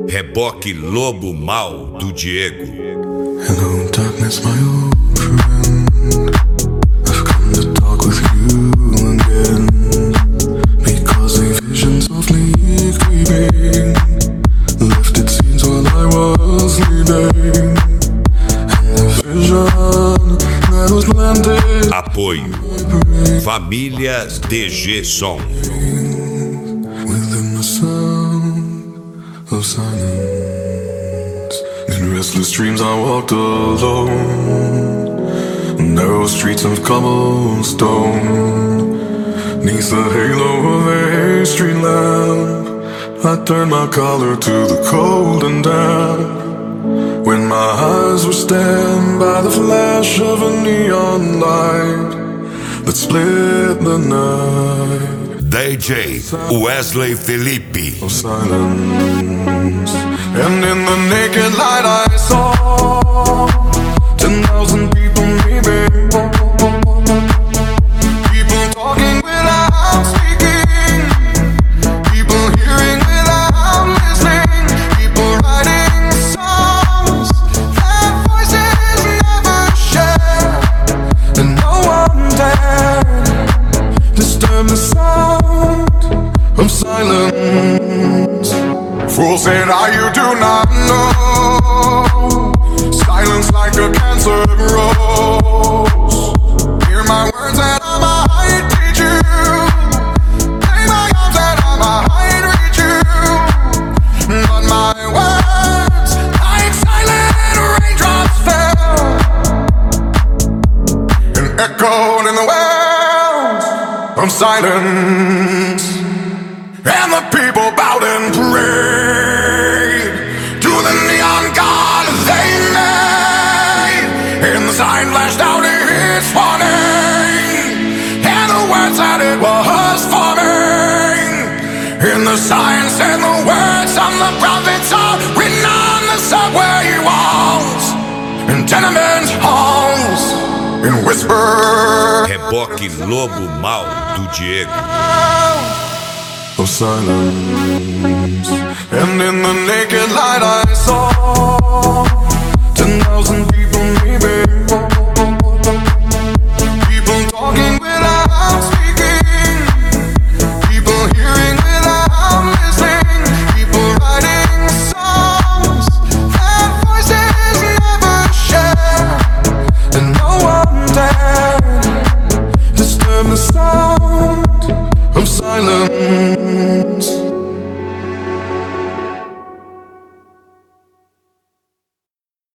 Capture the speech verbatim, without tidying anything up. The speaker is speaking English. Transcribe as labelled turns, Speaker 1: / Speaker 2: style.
Speaker 1: Reboque Lobo Mal do Diego.
Speaker 2: Hello darkness, my old friend. I've come to talk with you again, because a vision softly creeping left its scenes while I was sleeping, and the vision that was planted.
Speaker 1: Apoio Família D G Som.
Speaker 2: Within the sound of silence, in restless dreams I walked alone, narrow streets of cobblestone, neath the halo of a street lamp. I turned my collar to the cold and damp, when my eyes were stabbed by the flash of a neon light that split the night.
Speaker 1: D J Wesley Felipe.
Speaker 2: Of silence, and in the naked light I saw ten thousand people, maybe. People talking without speaking, people hearing without listening, people writing songs that voices never share, and no one dared disturb the sound of silence. Fools said, "Ah, you do not know. Silence like a cancer grows. Hear my words that I might teach you. Lay my arms that I might reach you. But my words, like silent raindrops, fell and echoed in the wells of silence. And the people bowed and prayed to the neon god they made, and the sign flashed out its warning, and the words that it was forming. And the sign said the words of the prophets are written on the subway walls and tenement halls, and whisper.
Speaker 1: Reboque Lobo Mal do Diego.
Speaker 2: Of silence, and in the naked light I saw ten thousand people.